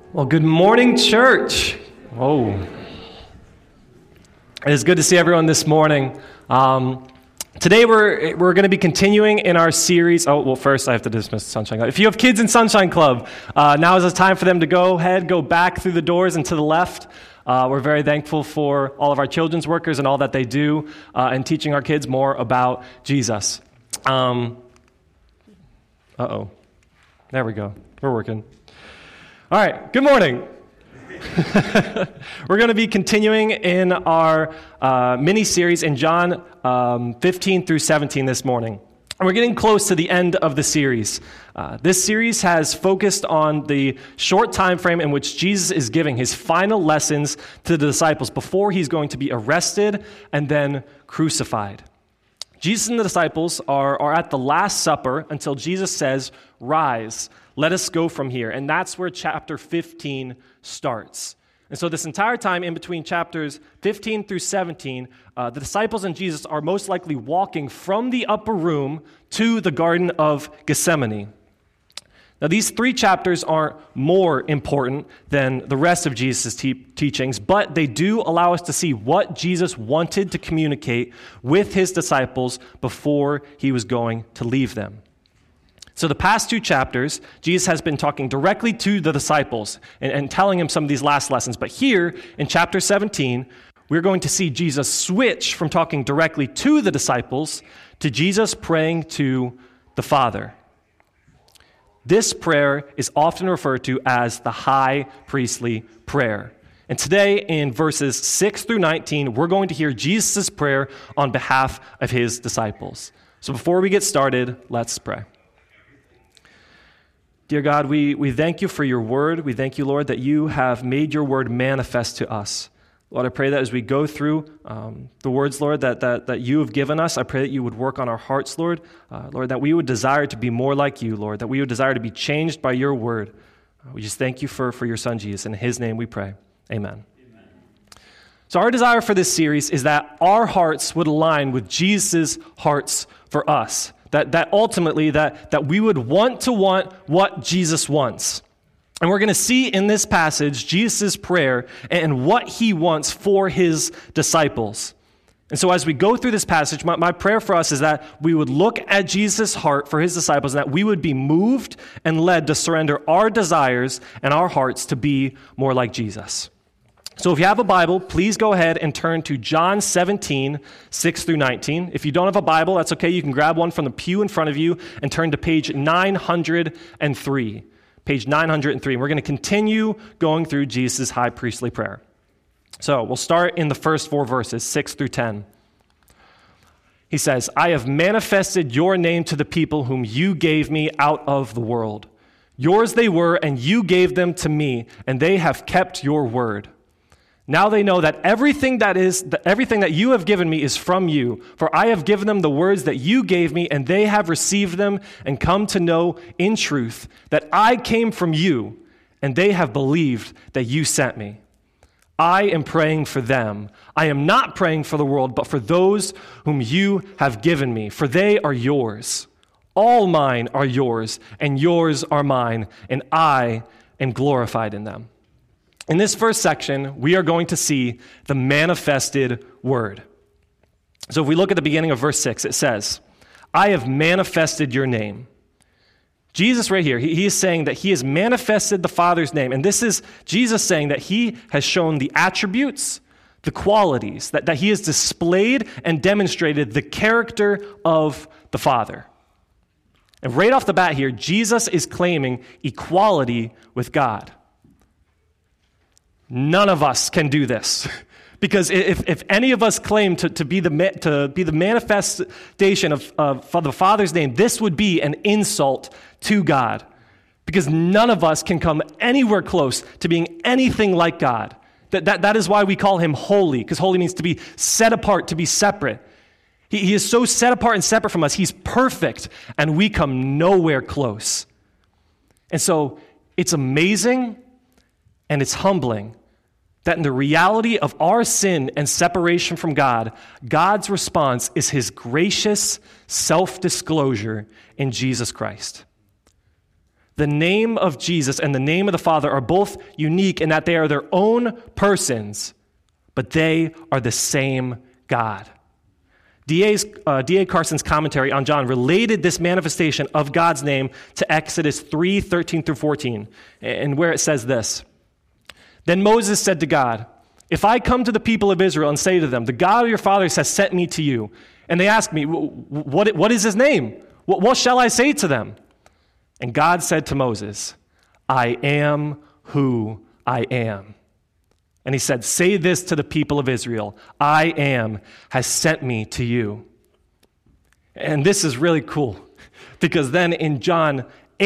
Well, good morning, church. Whoa. It is good to see everyone this morning. Today we're going to be continuing in our series. Oh, well, first I have to dismiss Sunshine Club. If you have kids in Sunshine Club, now is the time for them to go back through the doors and to the left. We're very thankful for all of our children's workers and all that they do in teaching our kids more about Jesus. There we go. We're working. All right, good morning. We're going to be continuing in our mini-series in John 15 through 17 this morning. And we're getting close to the end of the series. This series has focused on the short time frame in which Jesus is giving his final lessons to the disciples before he's going to be arrested and then crucified. Jesus and the disciples are at the Last Supper until Jesus says, "Rise, let us go from here." And that's where chapter 15 starts. And so this entire time in between chapters 15 through 17, the disciples and Jesus are most likely walking from the upper room to the Garden of Gethsemane. Now, these three chapters aren't more important than the rest of Jesus' teachings, but they do allow us to see what Jesus wanted to communicate with his disciples before he was going to leave them. So the past two chapters, Jesus has been talking directly to the disciples and telling them some of these last lessons. But here in chapter 17, we're going to see Jesus switch from talking directly to the disciples to Jesus praying to the Father. This prayer is often referred to as the high priestly prayer. And today in verses 6 through 19, we're going to hear Jesus' prayer on behalf of his disciples. So before we get started, let's pray. Dear God, we thank you for your word. We thank you, Lord, that you have made your word manifest to us. Lord, I pray that as we go through the words, Lord, that you have given us, I pray that you would work on our hearts, Lord. Lord, that we would desire to be more like you, Lord, that we would desire to be changed by your word. We just thank you for your son, Jesus. In his name we pray. Amen. So our desire for this series is that our hearts would align with Jesus' hearts for us. That ultimately, that we would want what Jesus wants. And we're going to see in this passage Jesus' prayer and what he wants for his disciples. And so as we go through this passage, my prayer for us is that we would look at Jesus' heart for his disciples and that we would be moved and led to surrender our desires and our hearts to be more like Jesus. So if you have a Bible, please go ahead and turn to John 17, 6 through 19. If you don't have a Bible, that's okay. You can grab one from the pew in front of you and turn to page 903. Page 903. We're going to continue going through Jesus' high priestly prayer. So we'll start in the first four verses, 6 through 10. He says, "I have manifested your name to the people whom you gave me out of the world. Yours they were, and you gave them to me, and they have kept your word. Now they know that everything that you have given me is from you, for I have given them the words that you gave me, and they have received them and come to know in truth that I came from you, and they have believed that you sent me. I am praying for them. I am not praying for the world, but for those whom you have given me, for they are yours. All mine are yours, and yours are mine, and I am glorified in them." In this first section, we are going to see the manifested word. So if we look at the beginning of verse 6, it says, "I have manifested your name." Jesus right here, he is saying that he has manifested the Father's name. And this is Jesus saying that he has shown the attributes, the qualities, that he has displayed and demonstrated the character of the Father. And right off the bat here, Jesus is claiming equality with God. None of us can do this. Because if any of us claim to be the manifestation of the Father's name, this would be an insult to God. Because none of us can come anywhere close to being anything like God. That is why we call him holy, because holy means to be set apart, to be separate. He is so set apart and separate from us. He's perfect, and we come nowhere close. And so it's amazing and it's humbling that in the reality of our sin and separation from God, God's response is his gracious self-disclosure in Jesus Christ. The name of Jesus and the name of the Father are both unique in that they are their own persons, but they are the same God. D.A. Carson's commentary on John related this manifestation of God's name to Exodus 3:13 through 14, and where it says this: Then Moses said to God, if I come to the people of Israel and say to them, the God of your fathers has sent me to you, and they ask me, what is his name? What shall I say to them? And God said to Moses, I am who I am. And he said, say this to the people of Israel, I am has sent me to you. And this is really cool, because then in John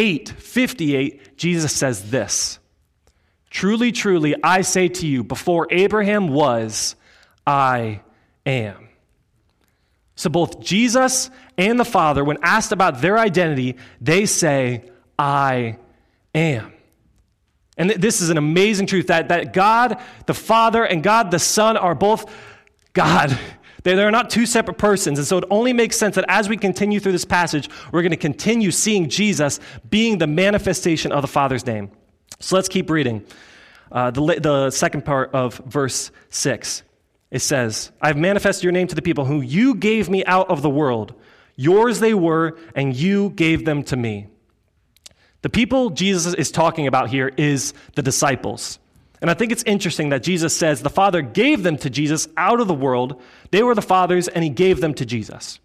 8:58, Jesus says this: truly, truly, I say to you, before Abraham was, I am. So both Jesus and the Father, when asked about their identity, they say, I am. And this is an amazing truth, that God the Father and God the Son are both God. They're not two separate persons. And so it only makes sense that as we continue through this passage, we're going to continue seeing Jesus being the manifestation of the Father's name. So let's keep reading. The second part of verse 6. It says, I have manifested your name to the people who you gave me out of the world. Yours they were, and you gave them to me. The people Jesus is talking about here is the disciples. And I think it's interesting that Jesus says the Father gave them to Jesus out of the world. They were the Father's, and he gave them to Jesus.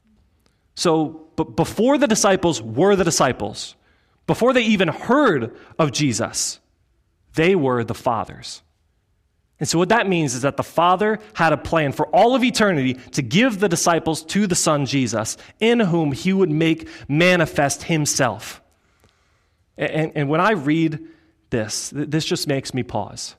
So before the disciples were the disciples, before they even heard of Jesus, they were the Father's. And so what that means is that the Father had a plan for all of eternity to give the disciples to the Son Jesus, in whom he would make manifest himself. And when I read this just makes me pause.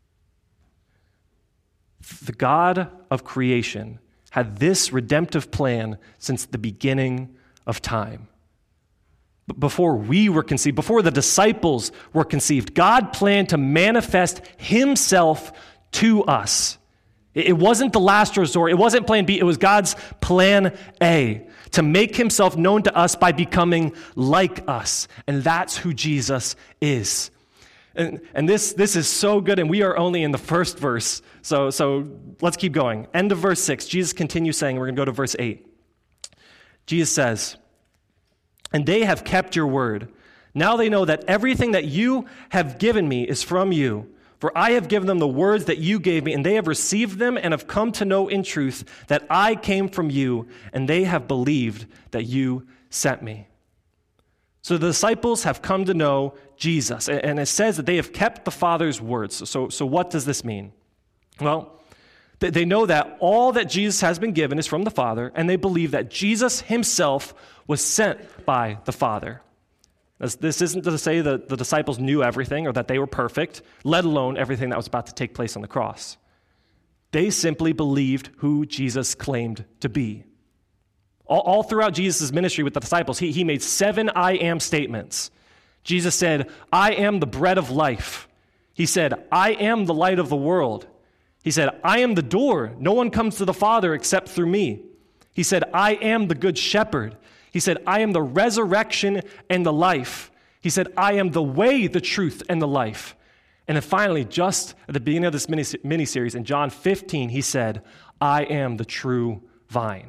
The God of creation had this redemptive plan since the beginning of time. Before we were conceived, before the disciples were conceived, God planned to manifest himself to us. It wasn't the last resort. It wasn't plan B. It was God's plan A, to make himself known to us by becoming like us. And that's who Jesus is. And this is so good, and we are only in the first verse. So let's keep going. End of verse 6. Jesus continues saying, we're going to go to verse 8. Jesus says, and they have kept your word. Now they know that everything that you have given me is from you. For I have given them the words that you gave me, and they have received them and have come to know in truth that I came from you, and they have believed that you sent me. So the disciples have come to know Jesus, and it says that they have kept the Father's words. So what does this mean? Well, they know that all that Jesus has been given is from the Father, and they believe that Jesus himself was sent by the Father. This isn't to say that the disciples knew everything or that they were perfect, let alone everything that was about to take place on the cross. They simply believed who Jesus claimed to be. All throughout Jesus' ministry with the disciples, he made 7 I am statements. Jesus said, I am the bread of life. He said, I am the light of the world. He said, I am the door. No one comes to the Father except through me. He said, I am the good shepherd. He said, I am the resurrection and the life. He said, I am the way, the truth, and the life. And then finally, just at the beginning of this mini-series, in John 15, he said, I am the true vine.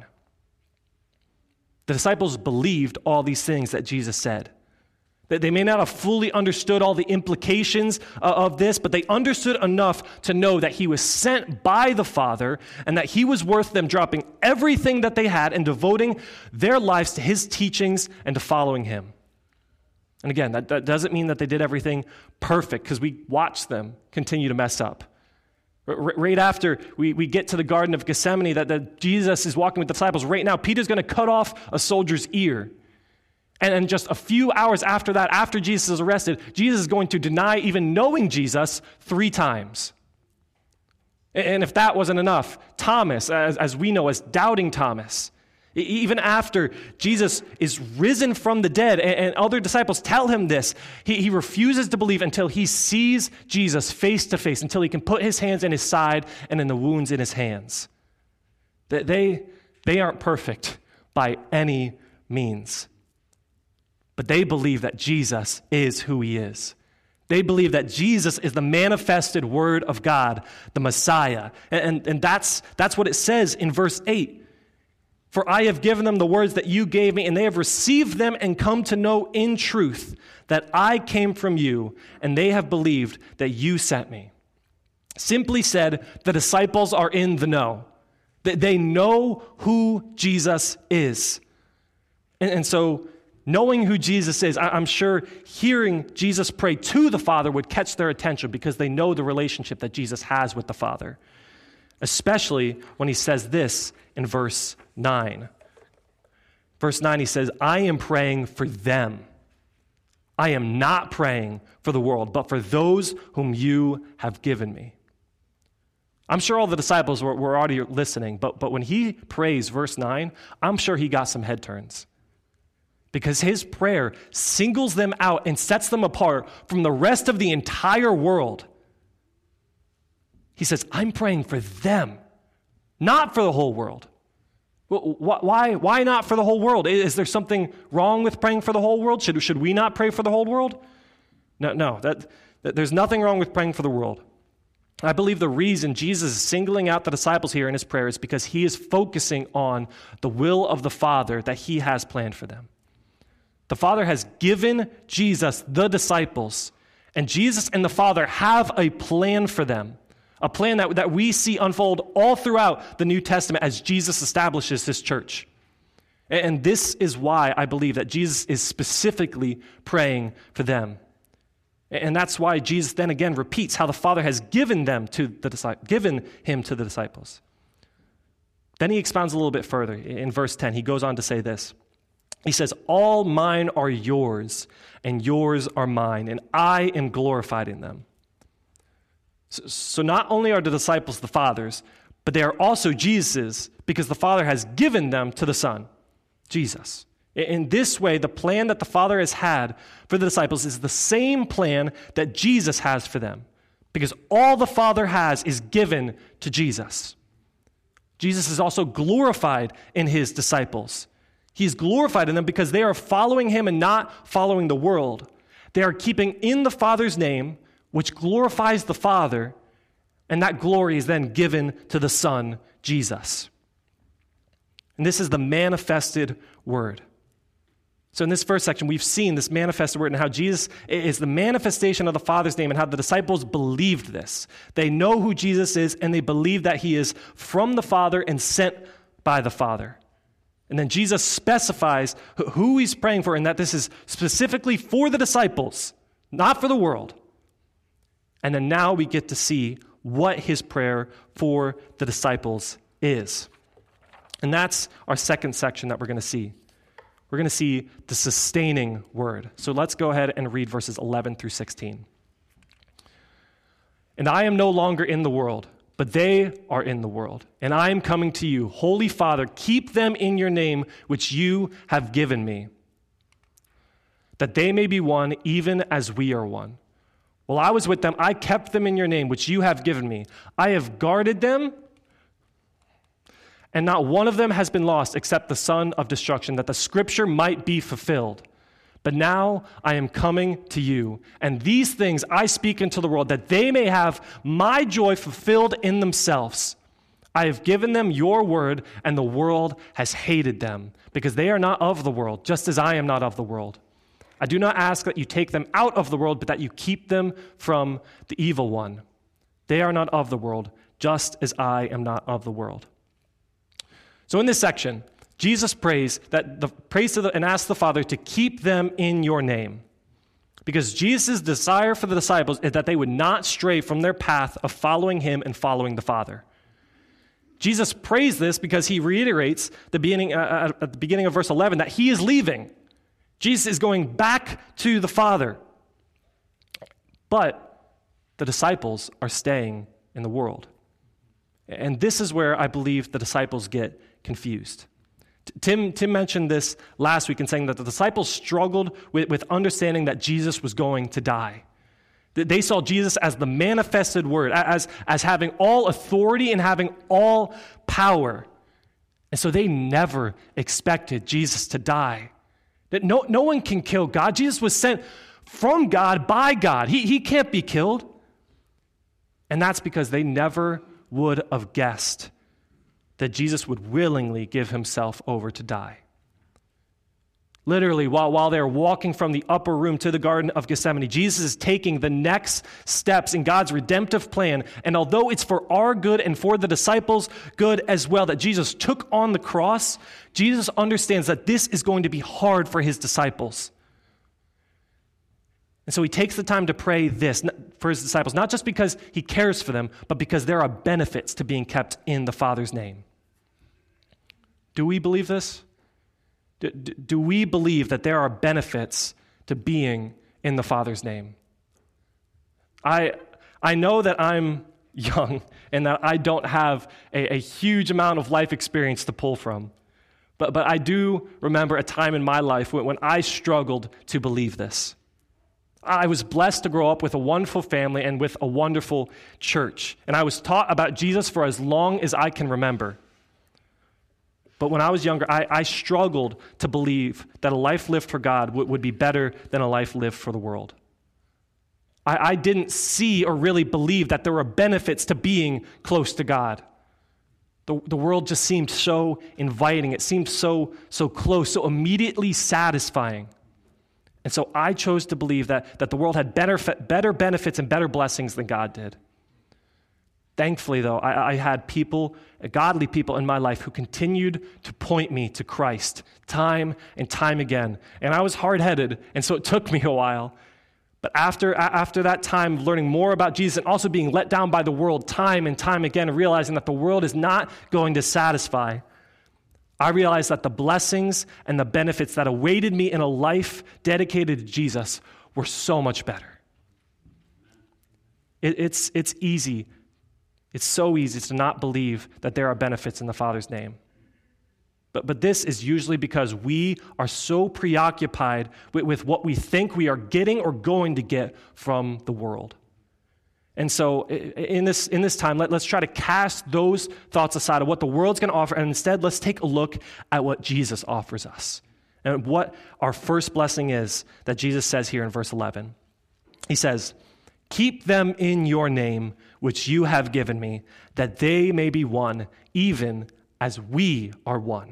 The disciples believed all these things that Jesus said. That they may not have fully understood all the implications of this, but they understood enough to know that he was sent by the Father and that he was worth them dropping everything that they had and devoting their lives to his teachings and to following him. And again, that doesn't mean that they did everything perfect, because we watch them continue to mess up. Right after we get to the Garden of Gethsemane, that Jesus is walking with the disciples, right now, Peter's going to cut off a soldier's ear. And just a few hours after that, after Jesus is arrested, Jesus is going to deny even knowing Jesus 3 times. And if that wasn't enough, Thomas, as we know as doubting Thomas, even after Jesus is risen from the dead and other disciples tell him this, he refuses to believe until he sees Jesus face to face, until he can put his hands in his side and in the wounds in his hands. They aren't perfect by any means. but they believe that Jesus is who he is. They believe that Jesus is the manifested Word of God, the Messiah. And that's what it says in verse 8. For I have given them the words that you gave me, and they have received them and come to know in truth that I came from you, and they have believed that you sent me. Simply said, the disciples are in the know. They know who Jesus is. And so knowing who Jesus is, I'm sure hearing Jesus pray to the Father would catch their attention because they know the relationship that Jesus has with the Father, especially when he says this in verse 9. Verse 9, he says, I am praying for them. I am not praying for the world, but for those whom you have given me. I'm sure all the disciples were already listening, but when he prays verse 9, I'm sure he got some head turns. Because his prayer singles them out and sets them apart from the rest of the entire world. He says, I'm praying for them, not for the whole world. Why not for the whole world? Is there something wrong with praying for the whole world? Should we not pray for the whole world? No, there's nothing wrong with praying for the world. I believe the reason Jesus is singling out the disciples here in his prayer is because he is focusing on the will of the Father that he has planned for them. The Father has given Jesus the disciples, and Jesus and the Father have a plan for them, a plan that we see unfold all throughout the New Testament as Jesus establishes his church. And this is why I believe that Jesus is specifically praying for them. And that's why Jesus then again repeats how the Father has given him to the disciples. Then he expounds a little bit further. In verse 10, he goes on to say this. He says, all mine are yours, and yours are mine, and I am glorified in them. So not only are the disciples the Father's, but they are also Jesus's, because the Father has given them to the Son, Jesus. In this way, the plan that the Father has had for the disciples is the same plan that Jesus has for them, because all the Father has is given to Jesus. Jesus is also glorified in his disciples. He is glorified in them because they are following him and not following the world. They are keeping in the Father's name, which glorifies the Father, and that glory is then given to the Son, Jesus. And this is the manifested Word. So in this first section, we've seen this manifested Word and how Jesus is the manifestation of the Father's name and how the disciples believed this. They know who Jesus is, and they believe that he is from the Father and sent by the Father. And then Jesus specifies who he's praying for and that this is specifically for the disciples, not for the world. And then now we get to see what his prayer for the disciples is. And that's our second section that we're going to see. We're going to see the sustaining word. So let's go ahead and read verses 11 through 16. And I am no longer in the world, but they are in the world, and I am coming to you. Holy Father, keep them in your name, which you have given me, that they may be one, even as we are one. While I was with them, I kept them in your name, which you have given me. I have guarded them, and not one of them has been lost except the son of destruction, that the scripture might be fulfilled. But now I am coming to you, and these things I speak into the world, that they may have my joy fulfilled in themselves. I have given them your word, and the world has hated them, because they are not of the world, just as I am not of the world. I do not ask that you take them out of the world, but that you keep them from the evil one. They are not of the world, just as I am not of the world. So in this section, Jesus prays and asks the Father to keep them in your name. Because Jesus' desire for the disciples is that they would not stray from their path of following him and following the Father. Jesus prays this because he reiterates at the beginning of verse 11 that he is leaving. Jesus is going back to the Father. But the disciples are staying in the world. And this is where I believe the disciples get confused. Tim mentioned this last week in saying that the disciples struggled with understanding that Jesus was going to die. They saw Jesus as the manifested word, as having all authority and having all power. And so they never expected Jesus to die. That no one can kill God. Jesus was sent from God by God. He can't be killed. And that's because they never would have guessed that Jesus would willingly give himself over to die. Literally, while they're walking from the upper room to the Garden of Gethsemane, Jesus is taking the next steps in God's redemptive plan. And although it's for our good and for the disciples' good as well that Jesus took on the cross, Jesus understands that this is going to be hard for his disciples. And so he takes the time to pray this for his disciples, not just because he cares for them, but because there are benefits to being kept in the Father's name. Do we believe this? Do we believe that there are benefits to being in the Father's name? I know that I'm young and that I don't have a huge amount of life experience to pull from, but I do remember a time in my life when I struggled to believe this. I was blessed to grow up with a wonderful family and with a wonderful church, and I was taught about Jesus for as long as I can remember. But when I was younger, I struggled to believe that a life lived for God would be better than a life lived for the world. I didn't see or really believe that there were benefits to being close to God. The world just seemed so inviting. It seemed so close, so immediately satisfying. And so I chose to believe that the world had better benefits and better blessings than God did. Thankfully, though, I had people, godly people in my life who continued to point me to Christ time and time again. And I was hard-headed, and so it took me a while. But after that time, learning more about Jesus and also being let down by the world time and time again, and realizing that the world is not going to satisfy, I realized that the blessings and the benefits that awaited me in a life dedicated to Jesus were so much better. It's easy. It's so easy to not believe that there are benefits in the Father's name. But this is usually because we are so preoccupied with what we think we are getting or going to get from the world. And so in this time, let's try to cast those thoughts aside of what the world's going to offer, and instead let's take a look at what Jesus offers us and what our first blessing is that Jesus says here in verse 11. He says, "Keep them in your name, which you have given me, that they may be one, even as we are one."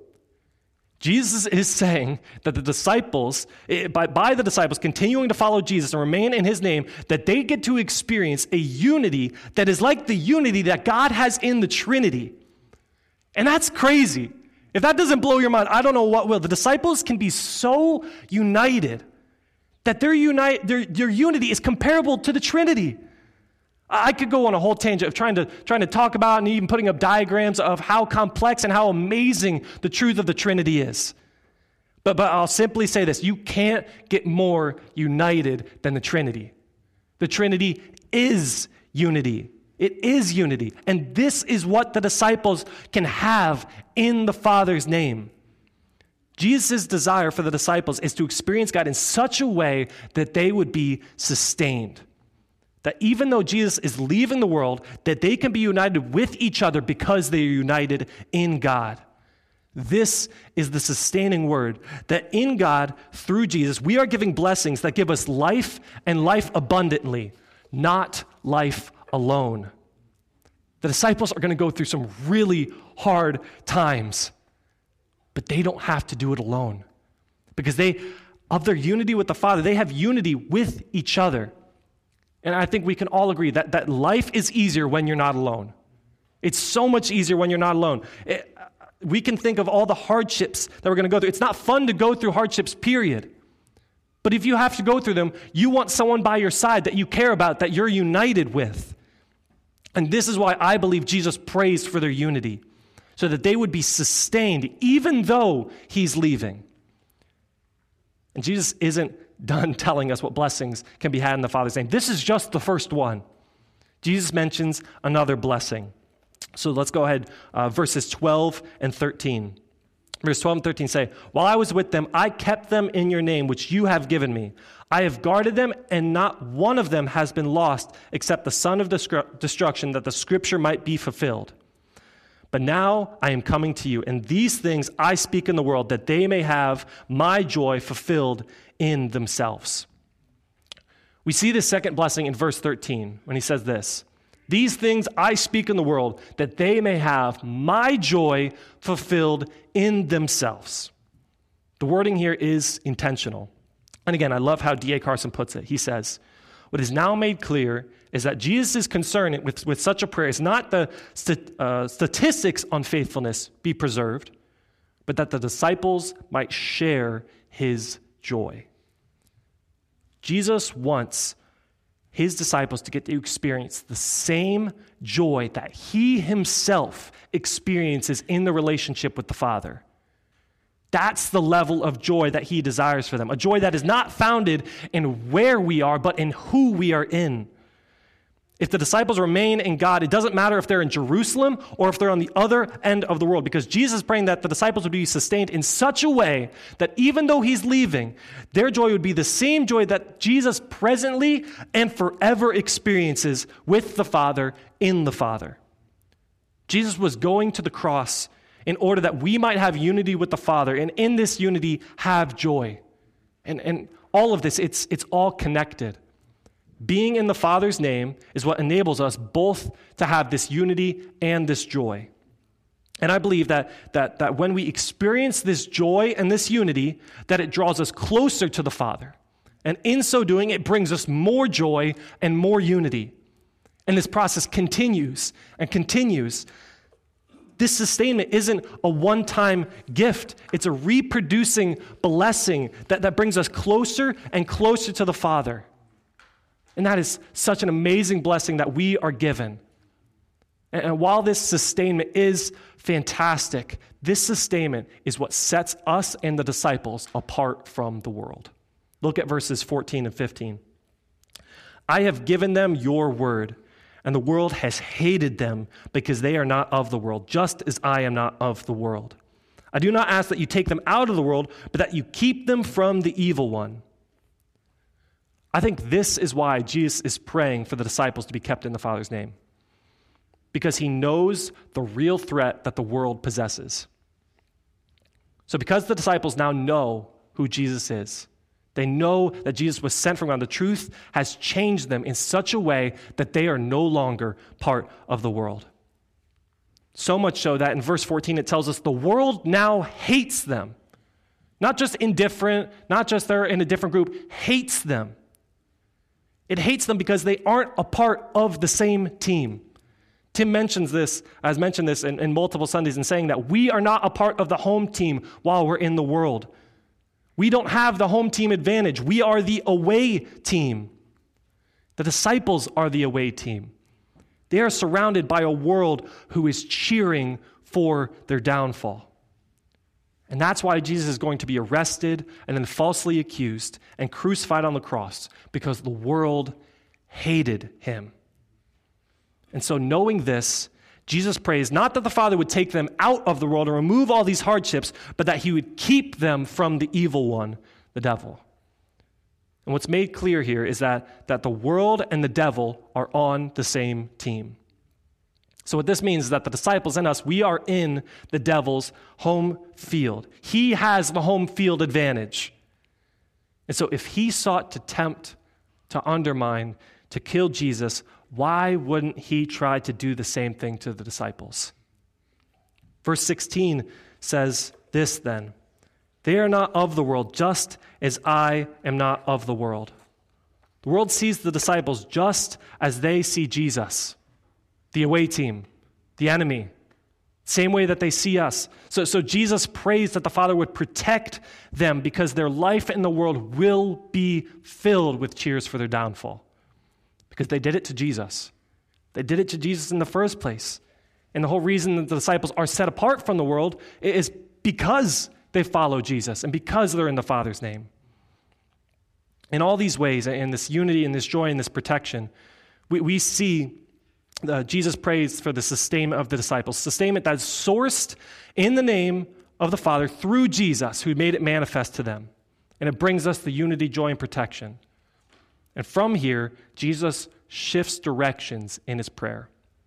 Jesus is saying that the disciples, by the disciples continuing to follow Jesus and remain in his name, that they get to experience a unity that is like the unity that God has in the Trinity. And that's crazy. If that doesn't blow your mind, I don't know what will. The disciples can be so united that their unity is comparable to the Trinity. I could go on a whole tangent of trying to talk about and even putting up diagrams of how complex and how amazing the truth of the Trinity is. But I'll simply say this: you can't get more united than the Trinity. The Trinity is unity. It is unity. And this is what the disciples can have in the Father's name. Jesus' desire for the disciples is to experience God in such a way that they would be sustained. That even though Jesus is leaving the world, that they can be united with each other because they are united in God. This is the sustaining word, that in God, through Jesus, we are giving blessings that give us life and life abundantly, not life alone. The disciples are going to go through some really hard times, but they don't have to do it alone because of their unity with the Father, they have unity with each other. And I think we can all agree that life is easier when you're not alone. It's so much easier when you're not alone. We can think of all the hardships that we're going to go through. It's not fun to go through hardships, period. But if you have to go through them, you want someone by your side that you care about, that you're united with. And this is why I believe Jesus prays for their unity, so that they would be sustained even though he's leaving. And Jesus isn't done telling us what blessings can be had in the Father's name. This is just the first one. Jesus mentions another blessing. So let's go ahead, verses 12 and 13. Verse 12 and 13 say, "While I was with them, I kept them in your name, which you have given me. I have guarded them, and not one of them has been lost, except the son of destruction, that the scripture might be fulfilled. But now I am coming to you, and these things I speak in the world, that they may have my joy fulfilled in themselves. We see this second blessing in verse 13 when he says this, these things I speak in the world, that they may have my joy fulfilled in themselves. The wording here is intentional. And again, I love how D.A. Carson puts it. He says, what is now made clear is that Jesus' concern with such a prayer is not the statistics on faithfulness be preserved, but that the disciples might share his joy. Jesus wants his disciples to get to experience the same joy that he himself experiences in the relationship with the Father. That's the level of joy that he desires for them, a joy that is not founded in where we are, but in who we are in. If the disciples remain in God, it doesn't matter if they're in Jerusalem or if they're on the other end of the world, because Jesus is praying that the disciples would be sustained in such a way that even though he's leaving, their joy would be the same joy that Jesus presently and forever experiences with the Father in the Father. Jesus was going to the cross in order that we might have unity with the Father, and in this unity have joy. And all of this, it's all connected. Being in the Father's name is what enables us both to have this unity and this joy. And I believe that when we experience this joy and this unity, that it draws us closer to the Father. And in so doing, it brings us more joy and more unity. And this process continues and continues. This sustainment isn't a one-time gift. It's a reproducing blessing that brings us closer and closer to the Father. And that is such an amazing blessing that we are given. And while this sustainment is fantastic, this sustainment is what sets us and the disciples apart from the world. Look at verses 14 and 15. I have given them your word, and the world has hated them because they are not of the world, just as I am not of the world. I do not ask that you take them out of the world, but that you keep them from the evil one. I think this is why Jesus is praying for the disciples to be kept in the Father's name, because he knows the real threat that the world possesses. So because the disciples now know who Jesus is, they know that Jesus was sent from God, the truth has changed them in such a way that they are no longer part of the world. So much so that in verse 14 it tells us the world now hates them. Not just indifferent, not just they're in a different group, hates them. It hates them because they aren't a part of the same team. Tim mentioned this in multiple Sundays in saying that we are not a part of the home team while we're in the world. We don't have the home team advantage. We are the away team. The disciples are the away team. They are surrounded by a world who is cheering for their downfall. And that's why Jesus is going to be arrested and then falsely accused and crucified on the cross, because the world hated him. And so knowing this, Jesus prays not that the Father would take them out of the world and remove all these hardships, but that he would keep them from the evil one, the devil. And what's made clear here is that the world and the devil are on the same team. So what this means is that the disciples and us, we are in the devil's home field. He has the home field advantage. And so if he sought to tempt, to undermine, to kill Jesus, why wouldn't he try to do the same thing to the disciples? Verse 16 says this then, they are not of the world, just as I am not of the world. The world sees the disciples just as they see Jesus. The away team, the enemy, same way that they see us. So Jesus prays that the Father would protect them because their life in the world will be filled with cheers for their downfall. Because they did it to Jesus. They did it to Jesus in the first place. And the whole reason that the disciples are set apart from the world is because they follow Jesus and because they're in the Father's name. In all these ways, in this unity, in this joy, in this protection, we see Jesus prays for the sustainment of the disciples, sustainment that is sourced in the name of the Father through Jesus, who made it manifest to them. And it brings us the unity, joy, and protection. And from here, Jesus shifts directions in his prayer.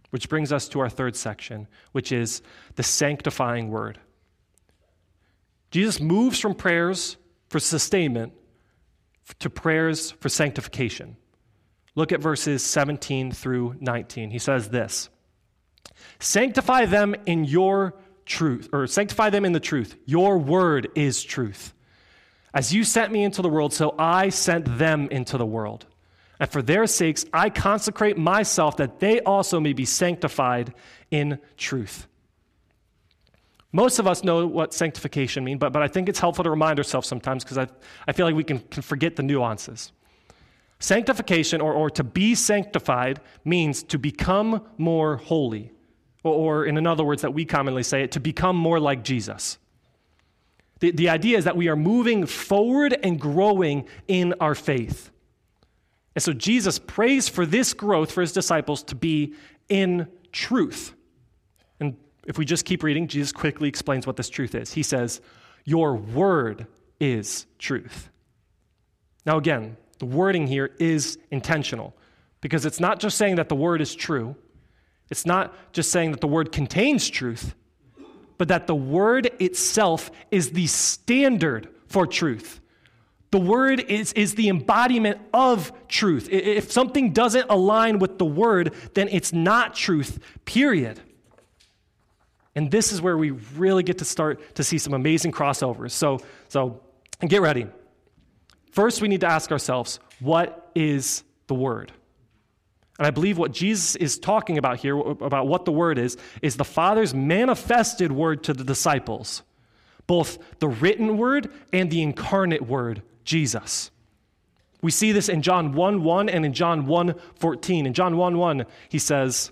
Which brings us to our third section, which is the sanctifying word. Jesus moves from prayers for sustainment to prayers for sanctification. Look at verses 17 through 19. He says this, sanctify them in your truth, or sanctify them in the truth. Your word is truth. As you sent me into the world, so I sent them into the world. And for their sakes, I consecrate myself that they also may be sanctified in truth. Most of us know what sanctification means, but I think it's helpful to remind ourselves sometimes because I feel like we can forget the nuances. Sanctification, or to be sanctified, means to become more holy, or in other words that we commonly say it, to become more like Jesus. The idea is that we are moving forward and growing in our faith. And so Jesus prays for this growth for his disciples to be in truth. And if we just keep reading, Jesus quickly explains what this truth is. He says, your word is truth. Now again, the wording here is intentional because it's not just saying that the word is true. It's not just saying that the word contains truth, but that the word itself is the standard for truth. The word is the embodiment of truth. If something doesn't align with the word, then it's not truth, period. And this is where we really get to start to see some amazing crossovers. So get ready. First, we need to ask ourselves, what is the word? And I believe what Jesus is talking about here, about what the word is the Father's manifested word to the disciples, both the written word and the incarnate word, Jesus. We see this in John 1:1 and in John 1:14. In John 1:1, he says,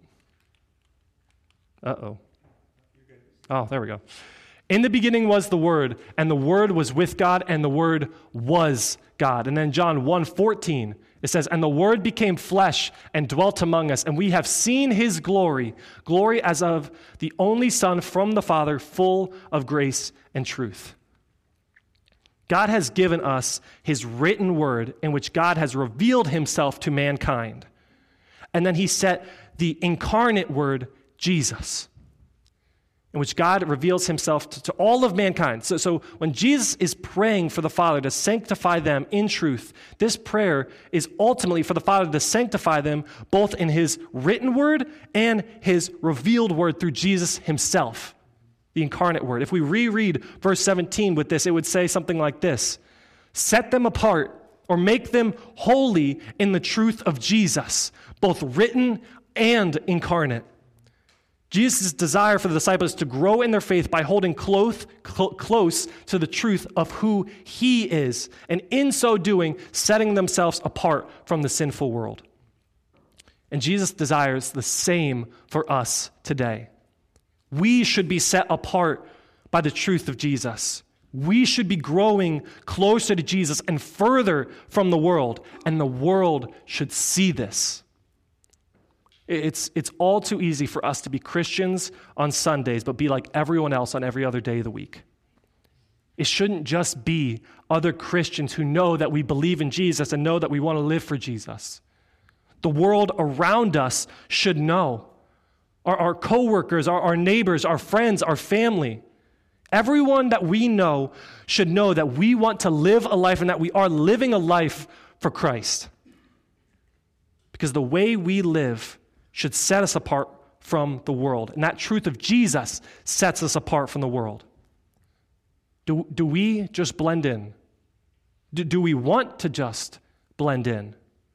oh, there we go. In the beginning was the Word, and the Word was with God, and the Word was God. And then John 1:14, it says, and the Word became flesh and dwelt among us, and we have seen his glory, glory as of the only Son from the Father, full of grace and truth. God has given us his written word in which God has revealed himself to mankind. And then he set the incarnate word, Jesus, in which God reveals himself to all of mankind. So when Jesus is praying for the Father to sanctify them in truth, this prayer is ultimately for the Father to sanctify them both in his written word and his revealed word through Jesus himself, the incarnate word. If we reread verse 17 with this, it would say something like this: set them apart or make them holy in the truth of Jesus, both written and incarnate. Jesus' desire for the disciples to grow in their faith by holding close to the truth of who he is, and in so doing, setting themselves apart from the sinful world. And Jesus desires the same for us today. We should be set apart by the truth of Jesus. We should be growing closer to Jesus and further from the world, and the world should see this. It's all too easy for us to be Christians on Sundays, but be like everyone else on every other day of the week. It shouldn't just be other Christians who know that we believe in Jesus and know that we want to live for Jesus. The world around us should know. Our coworkers, our neighbors, our friends, our family. Everyone that we know should know that we want to live a life and that we are living a life for Christ. Because the way we live should set us apart from the world. And that truth of Jesus sets us apart from the world. Do we just blend in? Do we want to just blend in?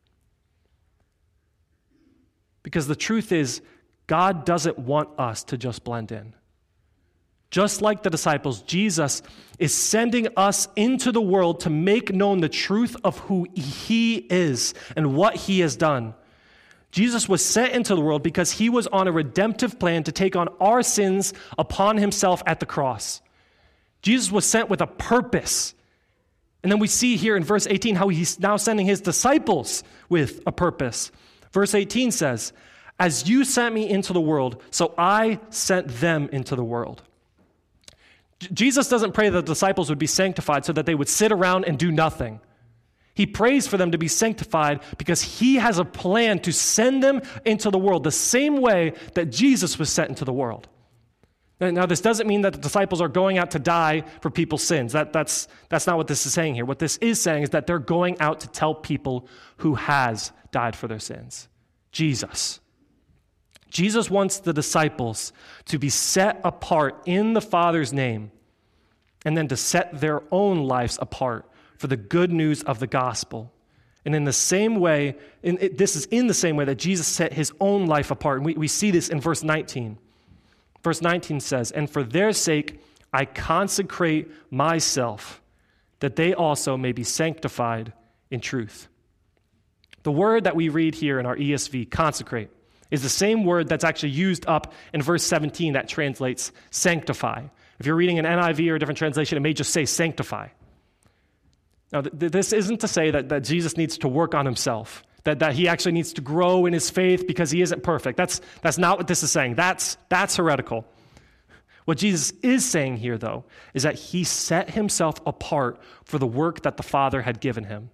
Because the truth is, God doesn't want us to just blend in. Just like the disciples, Jesus is sending us into the world to make known the truth of who he is and what he has done. Jesus was sent into the world because he was on a redemptive plan to take on our sins upon himself at the cross. Jesus was sent with a purpose. And then we see here in verse 18 how he's now sending his disciples with a purpose. Verse 18 says, as you sent me into the world, so I sent them into the world. Jesus doesn't pray that the disciples would be sanctified so that they would sit around and do nothing. He prays for them to be sanctified because he has a plan to send them into the world the same way that Jesus was sent into the world. Now, this doesn't mean that the disciples are going out to die for people's sins. That's not what this is saying here. What this is saying is that they're going out to tell people who has died for their sins. Jesus. Jesus wants the disciples to be set apart in the Father's name and then to set their own lives apart for the good news of the gospel. And in the same way, this is in the same way that Jesus set his own life apart. And we see this in verse 19. Verse 19 says, "And for their sake I consecrate myself, that they also may be sanctified in truth." The word that we read here in our ESV, consecrate, is the same word that's actually used up in verse 17 that translates sanctify. If you're reading an NIV or a different translation, it may just say sanctify. Now, this isn't to say that Jesus needs to work on himself, that he actually needs to grow in his faith because he isn't perfect. That's not what this is saying. That's heretical. What Jesus is saying here, though, is that he set himself apart for the work that the Father had given him.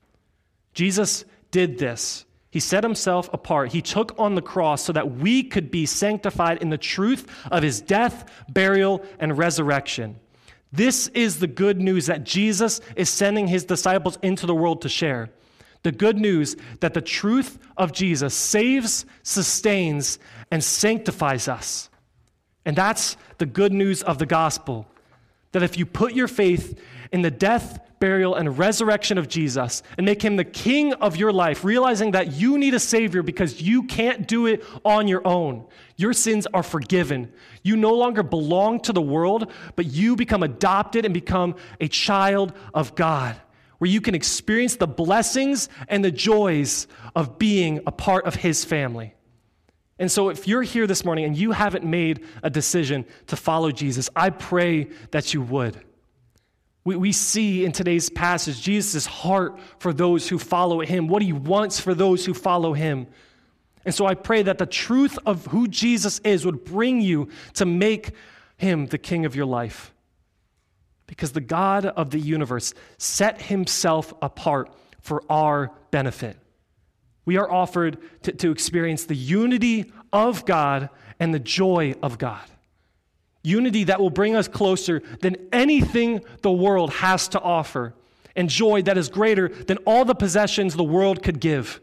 Jesus did this. He set himself apart. He took on the cross so that we could be sanctified in the truth of his death, burial, and resurrection. This is the good news that Jesus is sending his disciples into the world to share. The good news that the truth of Jesus saves, sustains, and sanctifies us. And that's the good news of the gospel. That if you put your faith in the death, burial, and resurrection of Jesus and make him the king of your life, realizing that you need a Savior because you can't do it on your own, your sins are forgiven. You no longer belong to the world, but you become adopted and become a child of God, where you can experience the blessings and the joys of being a part of his family. And so if you're here this morning and you haven't made a decision to follow Jesus, I pray that you would. We see in today's passage Jesus' heart for those who follow him, what he wants for those who follow him. And so I pray that the truth of who Jesus is would bring you to make him the king of your life. Because the God of the universe set himself apart for our benefit. We are offered to experience the unity of God and the joy of God. Unity that will bring us closer than anything the world has to offer, and joy that is greater than all the possessions the world could give.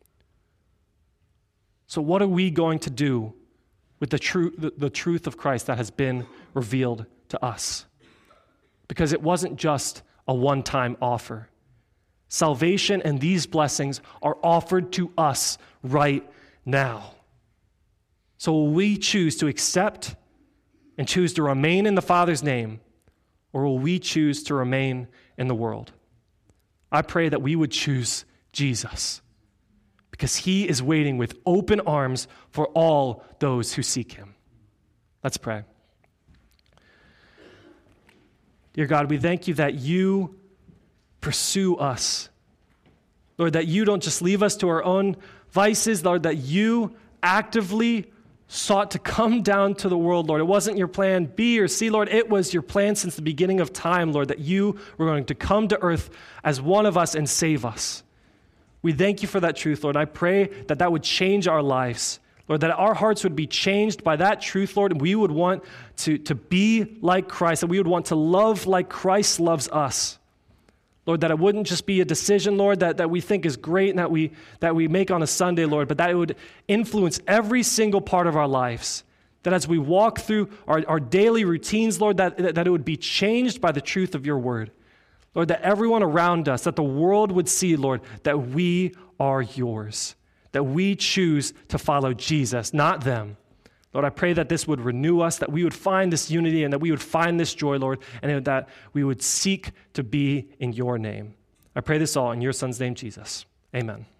So what are we going to do with the truth of Christ that has been revealed to us? Because it wasn't just a one-time offer. Salvation and these blessings are offered to us right now. So will we choose to accept and choose to remain in the Father's name, or will we choose to remain in the world? I pray that we would choose Jesus, because he is waiting with open arms for all those who seek him. Let's pray. Dear God, we thank you that you pursue us. Lord, that you don't just leave us to our own vices, Lord, that you actively sought to come down to the world, Lord. It wasn't your plan B or C, Lord. It was your plan since the beginning of time, Lord, that you were going to come to earth as one of us and save us. We thank you for that truth, Lord. I pray that that would change our lives, Lord, that our hearts would be changed by that truth, Lord, and we would want to be like Christ, that we would want to love like Christ loves us. Lord, that it wouldn't just be a decision, Lord, that we think is great and that we make on a Sunday, Lord, but that it would influence every single part of our lives. That as we walk through our daily routines, Lord, that it would be changed by the truth of your word. Lord, that everyone around us, that the world would see, Lord, that we are yours, that we choose to follow Jesus, not them. Lord, I pray that this would renew us, that we would find this unity and that we would find this joy, Lord, and that we would seek to be in your name. I pray this all in your Son's name, Jesus. Amen.